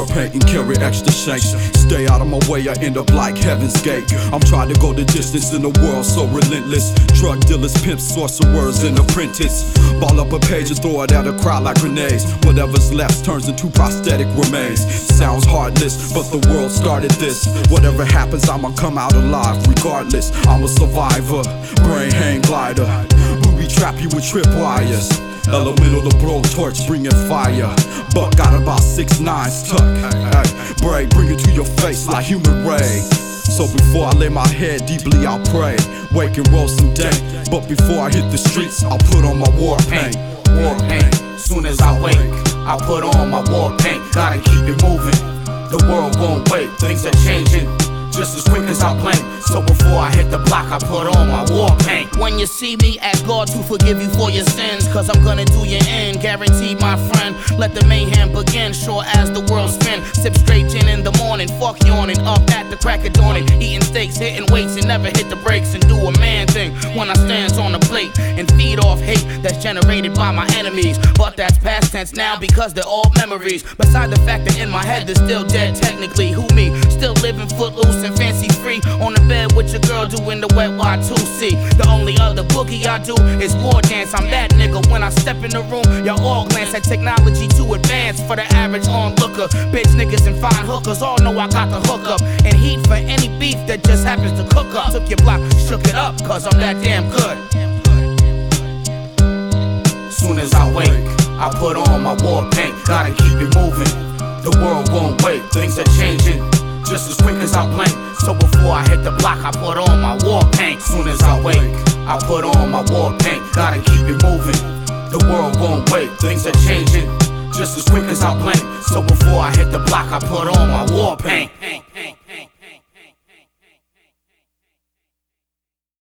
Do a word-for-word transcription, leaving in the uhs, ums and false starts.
war paint and carry extra shanks. Stay out of my way, I end up like Heaven's Gate. I'm trying to go the distance in a world so relentless. Drug dealers, pimps, sorcerers, and apprentice. Ball up a page and throw it at a crowd like grenades. Whatever's left turns into prosthetic remains. Sounds heartless, but the world started this. Whatever happens, I'ma come out alive regardless. I'm a survivor, brain hang glider. Booby trap you with tripwires. Elemental the blowtorch bringing fire. Buck got about six nines tuck. Ay, Bray bring it to your face like human ray. So before I lay my head deeply I'll pray. Wake and roll some dank. But before I hit the streets I'll put on my war paint. War paint. Soon as I wake I'll put on my war paint. Gotta keep it moving. The world won't wait. Things are changing just as quick as I blink. So before I hit the block, I put on my war paint. When you see me, ask God to forgive you for your sins, cause I'm gonna do your end, guaranteed my friend. Let the mayhem begin, sure as the world spin. Sip straight gin in the morning, fuck yawning. Up at the crack of dawning, eating steaks, hitting weights, and never hit the brakes and do a man thing. When I stands on the plate and feed off hate that's generated by my enemies. But that's past tense now because they're all memories. Beside the fact that in my head they're still dead technically. Who me? Still living footloose and fancy free on the bed with your girl doing the wet Y two C. The only other boogie I do is war dance. I'm that nigga when I step in the room. Y'all all glance at technology too advanced for the average onlooker. Bitch niggas and fine hookers all know I got the hookup and heat for any beef that just happens to cook up. Took your block, shook it up, cause I'm that damn good. Soon as I wake, I put on my war paint. Gotta keep it moving. The world won't wait. Things are changing just as quick as I blink. So before I hit the block, I put on my war paint. Soon as I wake, I put on my war paint. Gotta keep it moving. The world won't wait. Things are changing just as quick as I blink. So before I hit the block, I put on my war paint.